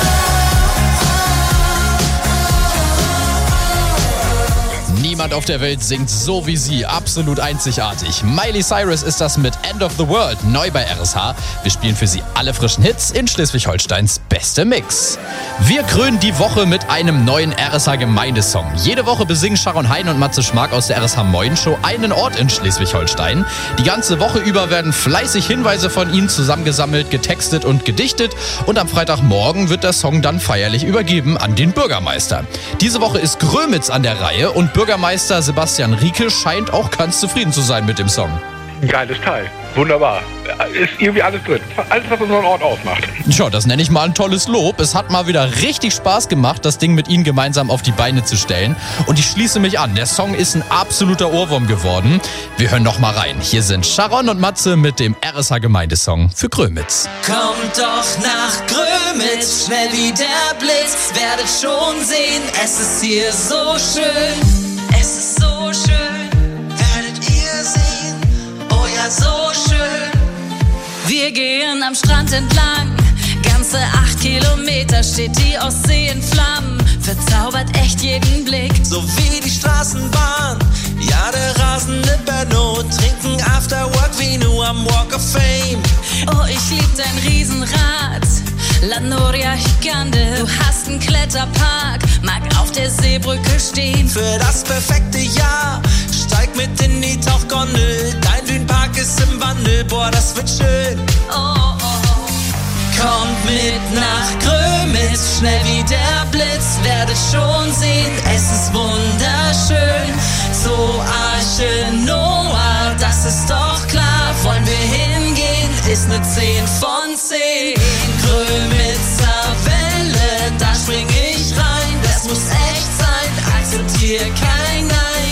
Niemand auf der Welt singt so wie sie, absolut einzigartig. Miley Cyrus ist das mit End of the World, neu bei R S H. Wir spielen für Sie alle frischen Hits in Schleswig-Holsteins beste Mix. Wir krönen die Woche mit einem neuen R S H-Gemeindesong. Jede Woche besingen Sharon Hein und Matze Schmark aus der R S H Moin Show einen Ort in Schleswig-Holstein. Die ganze Woche über werden fleißig Hinweise von ihnen zusammengesammelt, getextet und gedichtet. Und am Freitagmorgen wird der Song dann feierlich übergeben an den Bürgermeister. Diese Woche ist Grömitz an der Reihe und Bürgermeister Sebastian Rieke scheint auch ganz zufrieden zu sein mit dem Song. Ein geiles Teil. Wunderbar. Ist irgendwie alles drin. Alles, was unseren Ort ausmacht. Tja, das nenne ich mal ein tolles Lob. Es hat mal wieder richtig Spaß gemacht, das Ding mit Ihnen gemeinsam auf die Beine zu stellen. Und ich schließe mich an. Der Song ist ein absoluter Ohrwurm geworden. Wir hören noch mal rein. Hier sind Sharon und Matze mit dem R S H-Gemeindesong für Grömitz. Kommt doch nach Grömitz, schnell wie der Blitz. Werdet schon sehen, es ist hier so schön. Es ist so schön, werdet ihr sehen. Oh ja, so schön. Wir gehen am Strand entlang, ganze acht Kilometer steht die Ostsee in Flammen. Verzaubert echt jeden Blick, so wie die Straßenbahn. Ja, der rasende Benno, trinken Afterwork wie nur am Walk of Fame. Oh, ich lieb dein Riesenrad, La Noria Gigante. Du hast einen Kletterpark, mag auf der Seebrücke stehen. Für das perfekte Jahr, steig mit in die Tauchgondel. Dein Dünenpark ist im Wandel, boah, das wird schön. Oh, oh, oh. Kommt mit nach Grömitz, schnell wie der Blitz. Werdet schon sehen, es ist wunderschön. So Arche Noah, das ist doch klar. Wollen wir hingehen, ist ne zehn von zehn. Grömitzer Welle, da spring ich rein. Das muss echt sein, akzeptier kein Nein.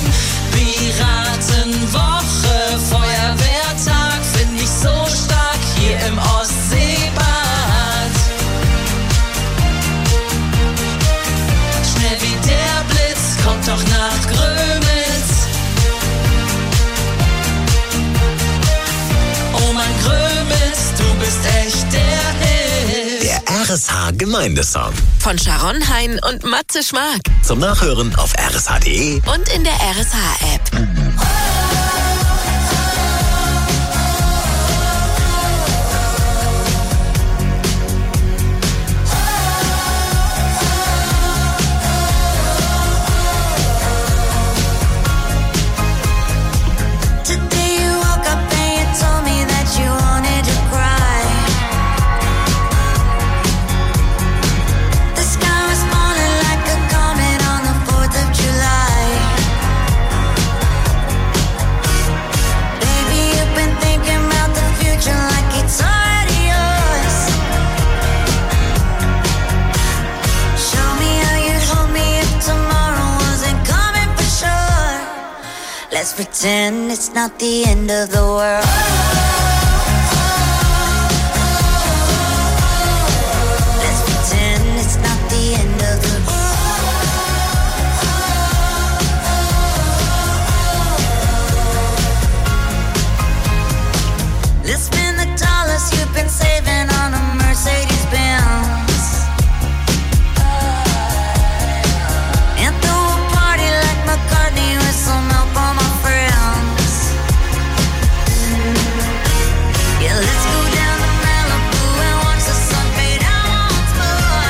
Piratenwoche, Feuerwehrtag, find ich so stark hier im Ostseebad. Schnell wie der Blitz, kommt doch nach Grömitz. Oh mein Grömitz, du bist echt der Hit. Der R S H-Gemeindesong. Von Sharon Hein und Matze Schmark. Zum Nachhören auf r s h punkt d e Und in der R S H-App. Let's pretend it's not the end of the world. Let's pretend it's not the end of the world. Let's spend the dollars you've been saving on a Mercedes Benz. And throw a party like McCartney with some help on my friends. Yeah, let's go down to Malibu and watch the sun fade out once more.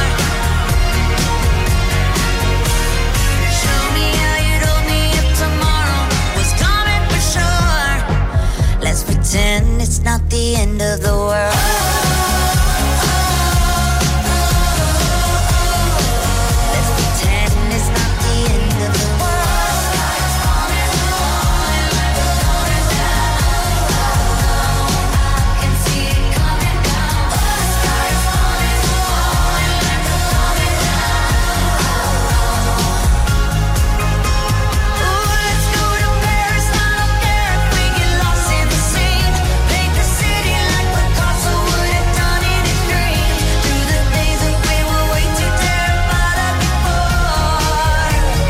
pretend it's not the end of the world. Let's pretend it's not the end of the world. I can see it coming down. The sky is falling, falling like a falling down. Ooh, let's go to Paris. I don't care if we get lost in the scene. Paint the city like Picasso would have done in his dream. Through the days that we were way too terrified of before.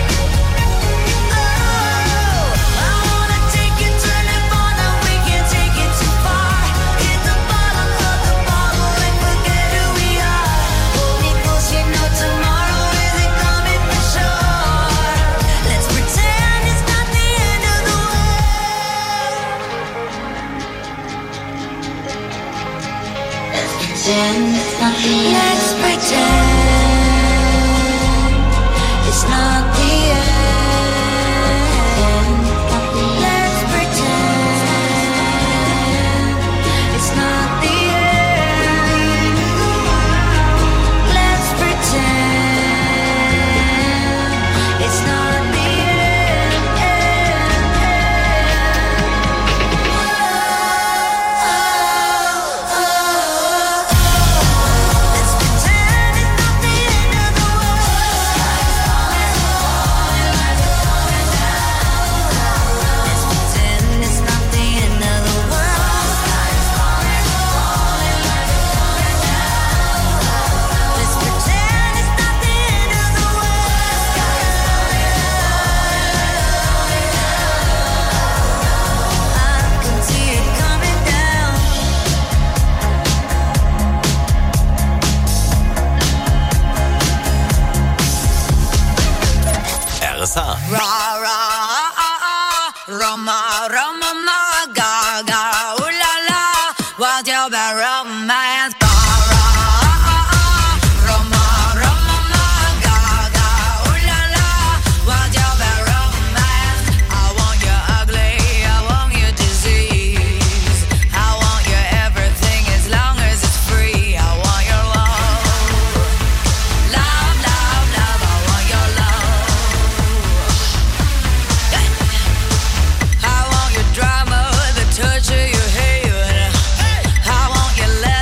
Oh, I wanna take it, turn it on, now we can't take it too far. Hit the bottom of the bottle and forget who we are. Hold me close, you know tomorrow isn't coming for sure. Let's pretend it's not the end of the world. Let's pretend it's not the end. Let's pretend it's not the end. Let's pretend it's not the end. Let's pretend it's not the R S H. Ra ra ah ah ah, Roma Roma ma ga ga, ooh la la, what's your bad romance? Ga ra ah ah ah, Roma Roma ma ga ga, ooh la la, what's your bad romance? I want you ugly, I want you disease, I want you everything as long as it's free. I want your love, love, love, love. I want your love. I want your drama, the touch of your hair. I want your love.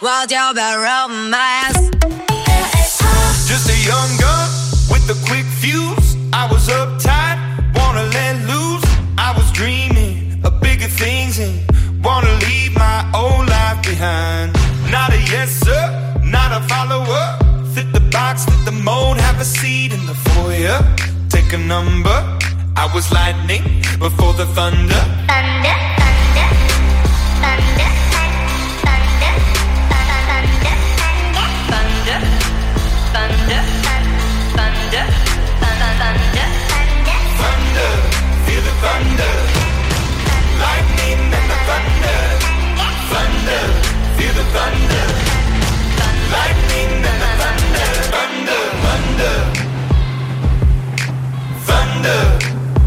what's your bad romance? Just a young gun with a quick fuse. I was uptight, wanna let loose. I was dreaming of bigger things and wanna leave my old life behind. Not a yes sir, not a follower. Fit the box, fit the mold, have a seat in the foyer. Take a number. I was lightning before the thunder. Thunder, thunder, thunder, thunder, thunder, thunder, thunder, thunder, thunder, thunder, feel the thunder. Lightning and the thunder. Thunder, feel the thunder. Lightning and the thunder. Thunder, thunder, thunder.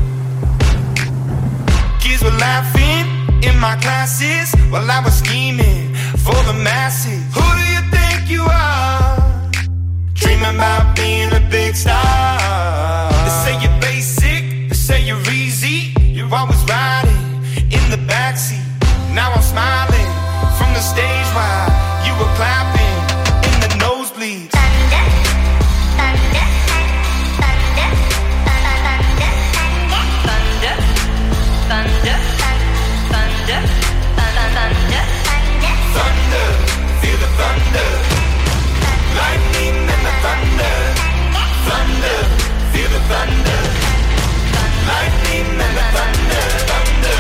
Kids were laughing in my classes while I was scheming for the masses. Who do you think you are? Dreaming about being a big star. They say you're basic, they say you're easy. You're always riding in the backseat. Now I'm smiling from the stage while you were clapping in the nosebleeds. Thunder, thunder, thunder, thunder, thunder, thunder, thunder, thunder, thunder, feel the thunder. Lightning and the thunder. Thunder, feel the thunder. Lightning and the thunder. Thunder.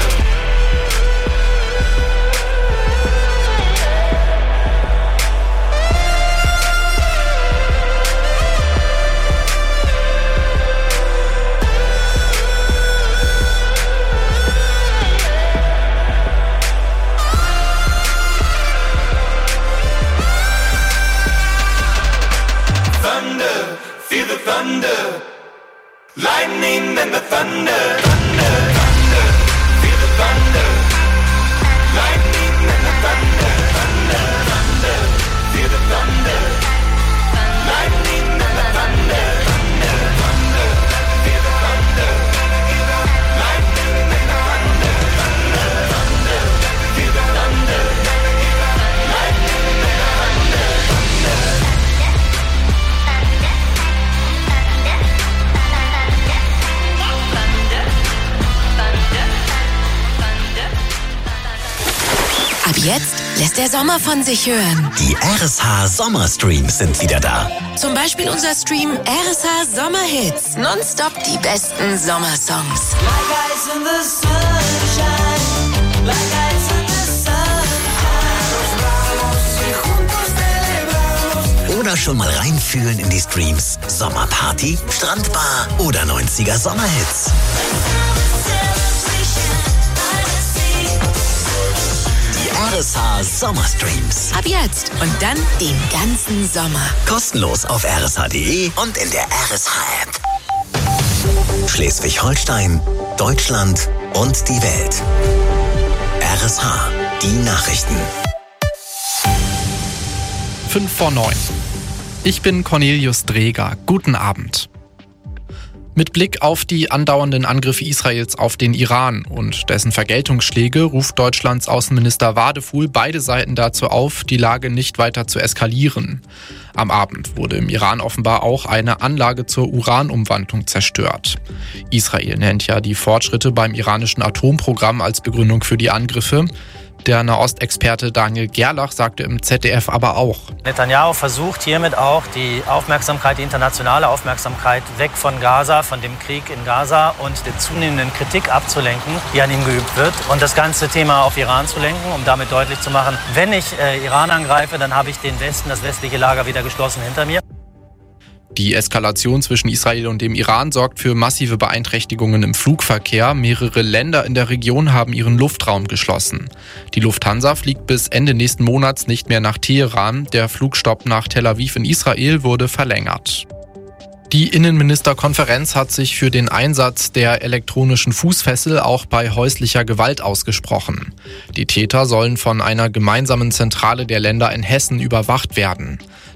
Thunder, feel the thunder. Lightning and the thunder. Thunder, thunder, feel the thunder. Lightning and the thunder. Thunder, thunder, feel the thunder. Lightning and the thunder. Thunder, thunder, feel the thunder. Lightning and the thunder. Thunder, thunder, feel the thunder. Lightning and the thunder. Thunder. Ab jetzt lässt der Sommer von sich hören. Die R S H Sommerstreams sind wieder da. Zum Beispiel unser Stream R S H Sommerhits. Nonstop die besten Sommersongs. Like ice in the sunshine, like ice in the sunshine. Oder schon mal reinfühlen in die Streams. Sommerparty, Strandbar oder neunziger Sommerhits. R S H Sommerstreams. Ab jetzt und dann den ganzen Sommer. Kostenlos auf r s h punkt d e und in der R S H-App. Schleswig-Holstein, Deutschland und die Welt. R S H, die Nachrichten. fünf vor neun. Ich bin Cornelius Dreger. Guten Abend. Mit Blick auf die andauernden Angriffe Israels auf den Iran und dessen Vergeltungsschläge ruft Deutschlands Außenminister Wadefuhl beide Seiten dazu auf, die Lage nicht weiter zu eskalieren. Am Abend wurde im Iran offenbar auch eine Anlage zur Uranumwandlung zerstört. Israel nennt ja die Fortschritte beim iranischen Atomprogramm als Begründung für die Angriffe. Der Nahostexperte Daniel Gerlach sagte im Z D F aber auch: Netanyahu versucht hiermit auch die Aufmerksamkeit, die internationale Aufmerksamkeit weg von Gaza, von dem Krieg in Gaza und der zunehmenden Kritik abzulenken, die an ihm geübt wird, und das ganze Thema auf Iran zu lenken, um damit deutlich zu machen, wenn ich äh, Iran angreife, dann habe ich den Westen, das westliche Lager wieder geschlossen hinter mir. Die Eskalation zwischen Israel und dem Iran sorgt für massive Beeinträchtigungen im Flugverkehr. Mehrere Länder in der Region haben ihren Luftraum geschlossen. Die Lufthansa fliegt bis Ende nächsten Monats nicht mehr nach Teheran. Der Flugstopp nach Tel Aviv in Israel wurde verlängert. Die Innenministerkonferenz hat sich für den Einsatz der elektronischen Fußfessel auch bei häuslicher Gewalt ausgesprochen. Die Täter sollen von einer gemeinsamen Zentrale der Länder in Hessen überwacht werden.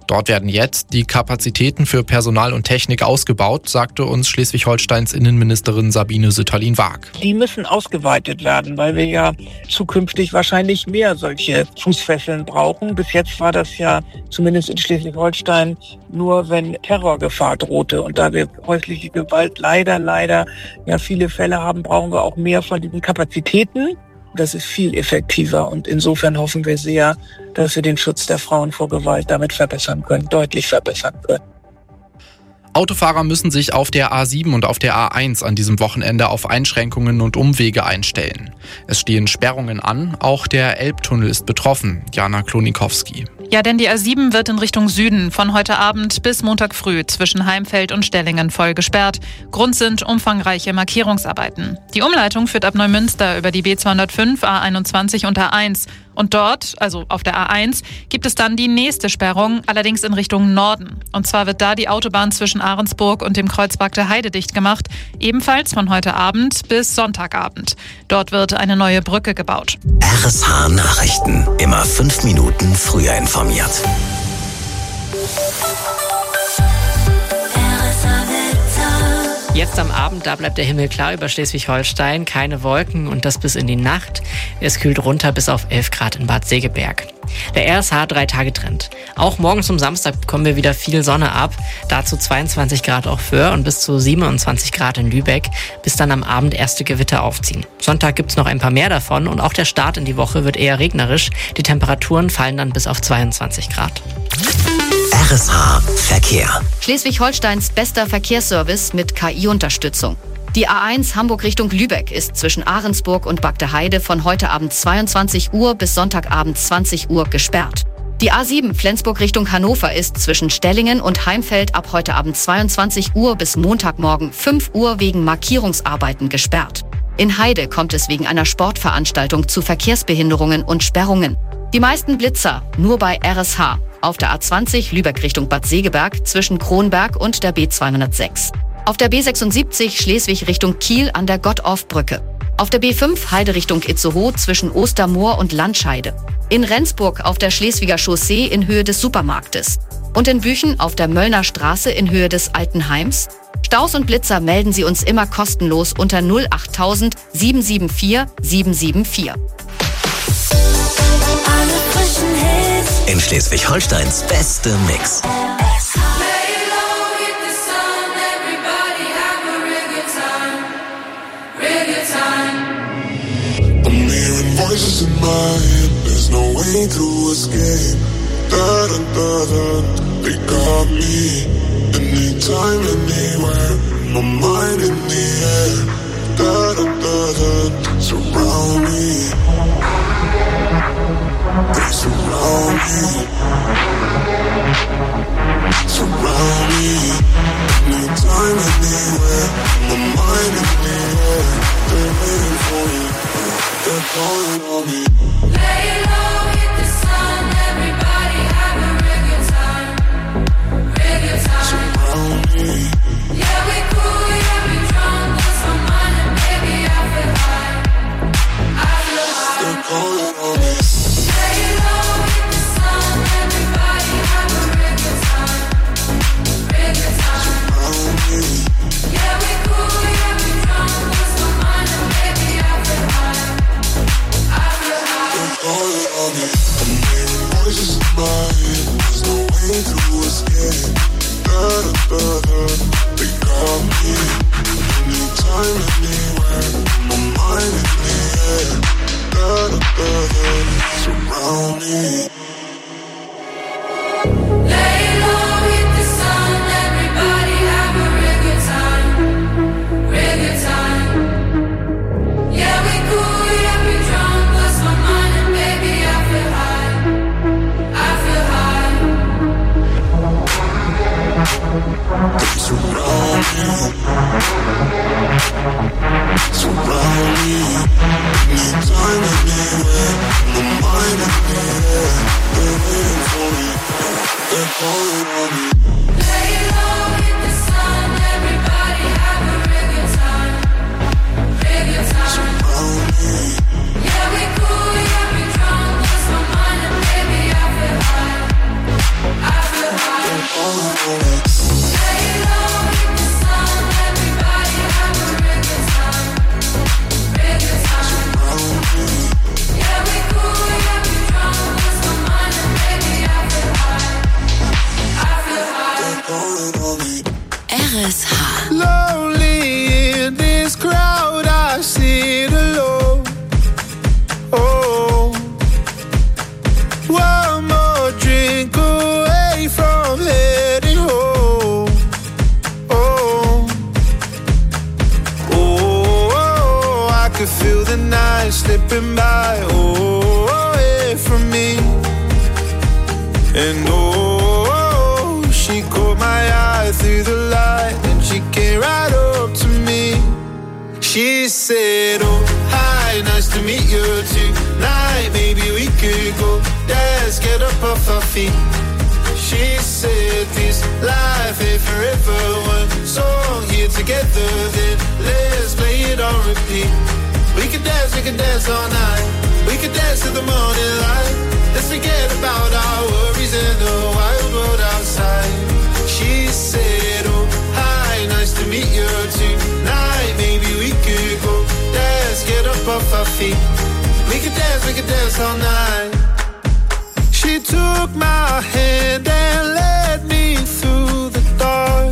Dort werden jetzt die Kapazitäten für Personal und Technik ausgebaut, sagte uns Schleswig-Holsteins Innenministerin Sabine Sütterlin-Waag. Die müssen ausgeweitet werden, weil wir ja zukünftig wahrscheinlich mehr solche Fußfesseln brauchen. Bis jetzt war das ja zumindest in Schleswig-Holstein nur, wenn Terrorgefahr drohte. Und da wir häusliche Gewalt leider, leider ja viele Fälle haben, brauchen wir auch mehr von diesen Kapazitäten. Das ist viel effektiver und insofern hoffen wir sehr, dass wir den Schutz der Frauen vor Gewalt damit verbessern können, deutlich verbessern können. Autofahrer müssen sich auf der A sieben und auf der A eins an diesem Wochenende auf Einschränkungen und Umwege einstellen. Es stehen Sperrungen an, auch der Elbtunnel ist betroffen. Jana Klonikowski. Ja, denn die A sieben wird in Richtung Süden von heute Abend bis Montag früh zwischen Heimfeld und Stellingen voll gesperrt. Grund sind umfangreiche Markierungsarbeiten. Die Umleitung führt ab Neumünster über die B zweihundertfünf, A einundzwanzig und A eins. Und dort, also auf der A eins, gibt es dann die nächste Sperrung, allerdings in Richtung Norden. Und zwar wird da die Autobahn zwischen Ahrensburg und dem Kreuzberg der Heide dicht gemacht, ebenfalls von heute Abend bis Sonntagabend. Dort wird eine neue Brücke gebaut. R S H Nachrichten, immer fünf Minuten früher informiert. Jetzt am Abend, da bleibt der Himmel klar über Schleswig-Holstein, keine Wolken und das bis in die Nacht. Es kühlt runter bis auf elf Grad in Bad Segeberg. Der R S H drei Tage Trend. Auch morgen zum Samstag bekommen wir wieder viel Sonne ab. Dazu zweiundzwanzig Grad auf Föhr und bis zu siebenundzwanzig Grad in Lübeck, bis dann am Abend erste Gewitter aufziehen. Sonntag gibt's noch ein paar mehr davon und auch der Start in die Woche wird eher regnerisch. Die Temperaturen fallen dann bis auf zweiundzwanzig Grad. R S H Verkehr. Schleswig-Holsteins bester Verkehrsservice mit K I-Unterstützung. Die A eins Hamburg Richtung Lübeck ist zwischen Ahrensburg und Bagdeheide von heute Abend zweiundzwanzig Uhr bis Sonntagabend zwanzig Uhr gesperrt. Die A sieben Flensburg Richtung Hannover ist zwischen Stellingen und Heimfeld ab heute Abend zweiundzwanzig Uhr bis Montagmorgen fünf Uhr wegen Markierungsarbeiten gesperrt. In Heide kommt es wegen einer Sportveranstaltung zu Verkehrsbehinderungen und Sperrungen. Die meisten Blitzer nur bei R S H. Auf der A zwanzig Lübeck Richtung Bad Segeberg zwischen Kronberg und der B zweihundertsechs. Auf der B sechsundsiebzig Schleswig Richtung Kiel an der Gottorf-Brücke. Auf der B fünf Heide Richtung Itzehoe zwischen Ostermoor und Landscheide. In Rendsburg auf der Schleswiger Chaussee in Höhe des Supermarktes. Und in Büchen auf der Möllner Straße in Höhe des Altenheims. Staus und Blitzer melden Sie uns immer kostenlos unter null achttausend sieben sieben vier sieben sieben vier. In Schleswig-Holsteins beste Mix. I'm hearing voices in my head, there's no way to escape. Da da da da, they got me. Anytime, anywhere, my mind in the air. Da da da da, surround me. They surround me. Surround me. Anytime, anywhere, my mind in the air. They're waiting for me. They're calling on me. Lay low, hit the sun, everybody have a real good time, real good time. Surround me. Yeah, we cool, yeah, we drunk, lost my mind and baby I feel high, I feel high. They're calling on me. Lay low, hit the sun, everybody have a real good time, real good time. Surround me. Yeah, we cool, yeah, we drunk, lost my mind and baby I feel high, I feel high. They're calling on me. I'm hearing voices in my head, there's no way to escape. Da da da da, they got me. Anytime, anywhere, my mind in the air. Da da da da, surround me. Lay low, hit the sun, everybody have a real good time, real good time. Yeah, we cool, yeah, we drunk, lost my mind and baby I feel high, I feel high. They surround me. Surround me. Anytime, anywhere, my mind in the air. They're waiting for me. They're calling on me. Lay low, hit the sun, everybody have a real good time, real good time. Surround me. Yeah, we cool, yeah, we drunk, lost my mind and baby I feel high, I feel high. R S H. Lonely in this crowd, I sit alone. Oh, one more drink away from heading home. Oh, oh, oh, I could feel the night slipping by. Oh, away from me. And oh, she caught my eye through the light, and she came right up to me. She said, oh, hi, nice to meet you tonight. Maybe we could go dance, get up off our feet. She said, this life ain't forever. One song here together, then let's play it on repeat. We could dance, we could dance all night. We could dance till the morning light. Let's forget about our worries in the wild world outside. She said, oh, hi, nice to meet you tonight. Maybe we could go dance, get up off our feet. We could dance, we could dance all night. She took my hand and led me through the dark.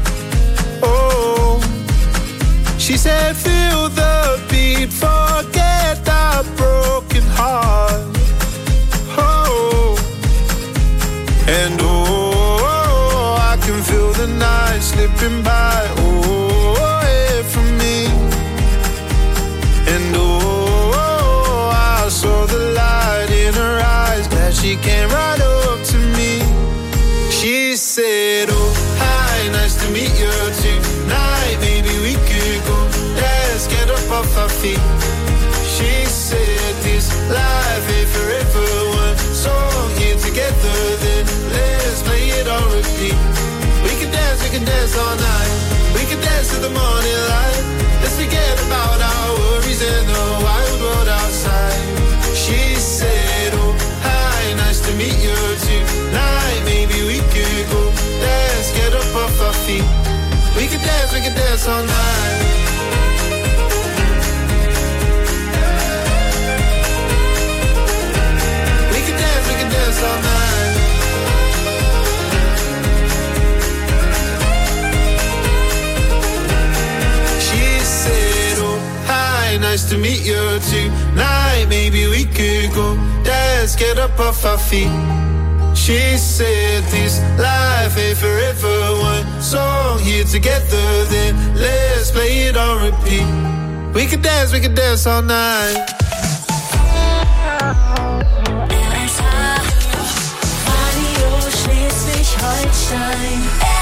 Oh, she said, feel the beat, forget our broken heart. Oh, and oh, I can feel the night slipping by. Oh, away from me. And oh, I saw the light in her eyes as she came right up to me. She said, oh, hi, nice to meet you tonight. Maybe we could go dance, get up off our feet. She said, this life ain't forever. One song here together, then let's play it on repeat. We can dance, we can dance all night. We can dance till the morning light. Let's forget about our worries in the wild world outside. She said, oh, hi, nice to meet you tonight. Maybe we could go dance, get up off our feet. We can dance, we can dance all night. We can dance, we can dance all night. She said, oh, hi, nice to meet you tonight. Maybe we could go dance, get up off our feet. She said, this life ain't forever. One song here together, then let's play it on repeat. We could dance, we could dance all night. R S H, Radio Schleswig-Holstein.